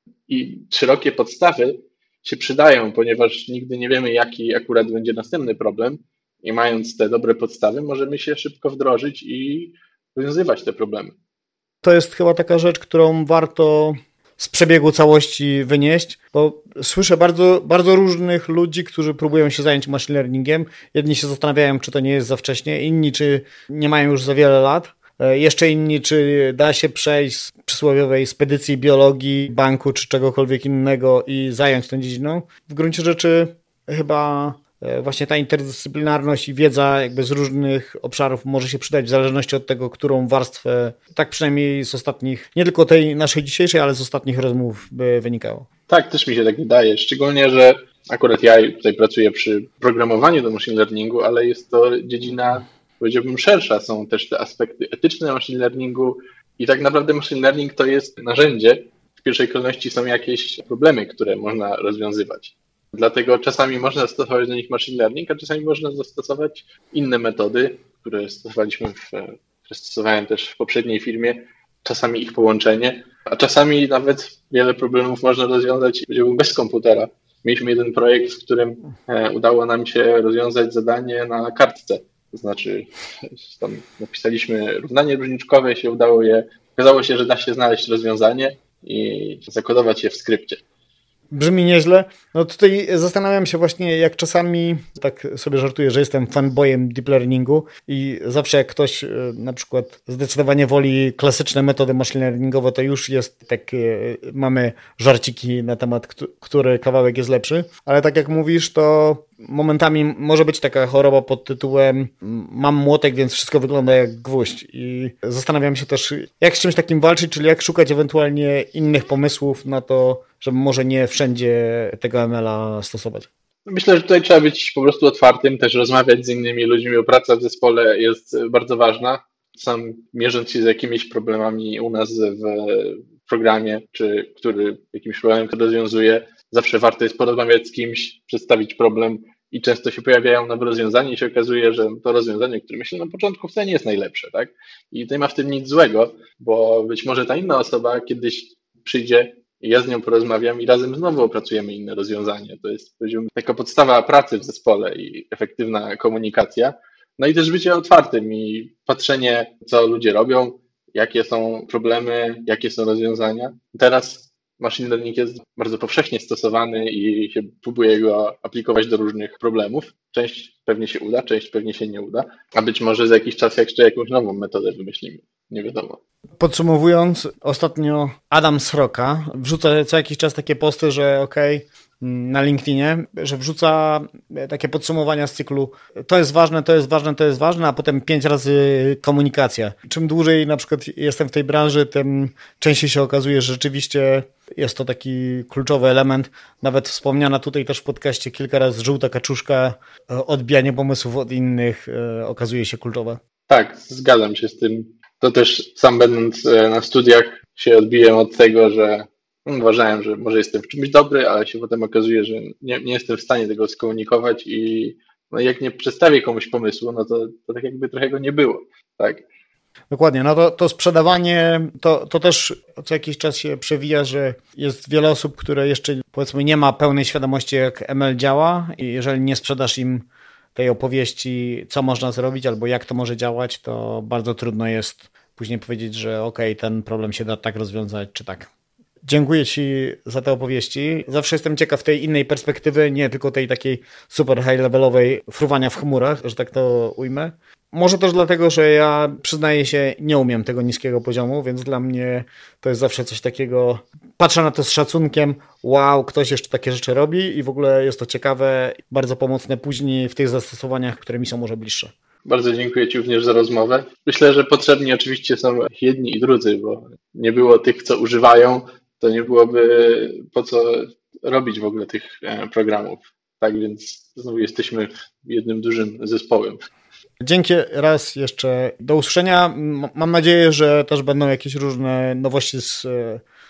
i szerokie podstawy się przydają, ponieważ nigdy nie wiemy, jaki akurat będzie następny problem i mając te dobre podstawy, możemy się szybko wdrożyć i rozwiązywać te problemy. To jest chyba taka rzecz, którą warto z przebiegu całości wynieść, bo słyszę bardzo, bardzo różnych ludzi, którzy próbują się zająć machine learningiem. Jedni się zastanawiają, czy to nie jest za wcześnie, inni, czy nie mają już za wiele lat. Jeszcze inni, czy da się przejść z przysłowiowej spedycji biologii, banku czy czegokolwiek innego i zająć tą dziedziną. W gruncie rzeczy chyba właśnie ta interdyscyplinarność i wiedza jakby z różnych obszarów może się przydać w zależności od tego, którą warstwę, tak przynajmniej z ostatnich, nie tylko tej naszej dzisiejszej, ale z ostatnich rozmów by wynikało. Tak, też mi się tak wydaje, szczególnie, że akurat ja tutaj pracuję przy programowaniu do machine learningu, ale jest to dziedzina, powiedziałbym, szersza. Są też te aspekty etyczne machine learningu i tak naprawdę machine learning to jest narzędzie. W pierwszej kolejności są jakieś problemy, które można rozwiązywać. Dlatego czasami można zastosować do nich machine learning, a czasami można zastosować inne metody, które stosowaliśmy, w, które stosowałem też w poprzedniej firmie, czasami ich połączenie, a czasami nawet wiele problemów można rozwiązać bez komputera. Mieliśmy jeden projekt, w którym udało nam się rozwiązać zadanie na kartce. To znaczy, tam napisaliśmy równanie różniczkowe, się udało je, okazało się, że da się znaleźć rozwiązanie i zakodować je w skrypcie. Brzmi nieźle. No tutaj zastanawiam się właśnie, jak czasami, tak sobie żartuję, że jestem fanboyem deep learningu i zawsze jak ktoś na przykład zdecydowanie woli klasyczne metody machine learningowe, to już jest tak, mamy żarciki na temat, który kawałek jest lepszy, ale tak jak mówisz, to momentami może być taka choroba pod tytułem mam młotek, więc wszystko wygląda jak gwóźdź i zastanawiam się też, jak z czymś takim walczyć, czyli jak szukać ewentualnie innych pomysłów na to, żeby może nie wszędzie tego em el a stosować. Myślę, że tutaj trzeba być po prostu otwartym, też rozmawiać z innymi ludźmi, bo praca w zespole jest bardzo ważna. Sam mierząc się z jakimiś problemami u nas w programie, czy który jakimś problemem to rozwiązuje, zawsze warto jest porozmawiać z kimś, przedstawić problem i często się pojawiają nowe rozwiązania i się okazuje, że to rozwiązanie, które myślę na początku wcale nie jest najlepsze, tak? I nie ma w tym nic złego, bo być może ta inna osoba kiedyś przyjdzie i ja z nią porozmawiam i razem znowu opracujemy inne rozwiązanie. To jest, powiedziałbym, taka podstawa pracy w zespole i efektywna komunikacja. No i też bycie otwartym i patrzenie, co ludzie robią, jakie są problemy, jakie są rozwiązania. Teraz machine learning jest bardzo powszechnie stosowany i się próbuje go aplikować do różnych problemów. Część pewnie się uda, część pewnie się nie uda, a być może za jakiś czas jeszcze jakąś nową metodę wymyślimy. Nie wiadomo. Podsumowując, ostatnio Adam Sroka wrzuca co jakiś czas takie posty, że okej, okay, na LinkedInie, że wrzuca takie podsumowania z cyklu to jest ważne, to jest ważne, to jest ważne, a potem pięć razy komunikacja. Czym dłużej na przykład jestem w tej branży, tym częściej się okazuje, że rzeczywiście jest to taki kluczowy element. Nawet wspomniana tutaj też w podcaście kilka razy żółta kaczuszka, odbijanie pomysłów od innych okazuje się kluczowe. Tak, zgadzam się z tym. To też sam będąc na studiach się odbiłem od tego, że uważałem, że może jestem w czymś dobry, ale się potem okazuje, że nie, nie jestem w stanie tego skomunikować i no jak nie przedstawię komuś pomysłu, no to, to tak jakby trochę go nie było, tak? Dokładnie, no to, to sprzedawanie, to, to też co jakiś czas się przewija, że jest wiele osób, które jeszcze powiedzmy nie ma pełnej świadomości, jak em el działa i jeżeli nie sprzedasz im tej opowieści, co można zrobić albo jak to może działać, to bardzo trudno jest później powiedzieć, że okej, okay, ten problem się da tak rozwiązać, czy tak. Dziękuję Ci za te opowieści. Zawsze jestem ciekaw tej innej perspektywy, nie tylko tej takiej super high-levelowej fruwania w chmurach, że tak to ujmę. Może też dlatego, że ja przyznaję się, nie umiem tego niskiego poziomu, więc dla mnie to jest zawsze coś takiego, patrzę na to z szacunkiem, wow, ktoś jeszcze takie rzeczy robi i w ogóle jest to ciekawe, bardzo pomocne później w tych zastosowaniach, które mi są może bliższe. Bardzo dziękuję Ci również za rozmowę. Myślę, że potrzebni oczywiście są jedni i drudzy, bo nie było tych, co używają, to nie byłoby po co robić w ogóle tych programów. Tak więc znowu jesteśmy jednym dużym zespołem. Dzięki raz jeszcze. Do usłyszenia. Mam nadzieję, że też będą jakieś różne nowości z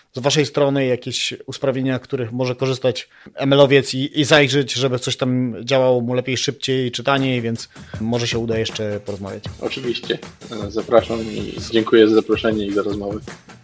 z waszej strony jakieś usprawnienia, których może korzystać em el-owiec i, i zajrzeć, żeby coś tam działało mu lepiej, szybciej czy taniej, więc może się uda jeszcze porozmawiać. Oczywiście. Zapraszam i dziękuję za zaproszenie i za rozmowę.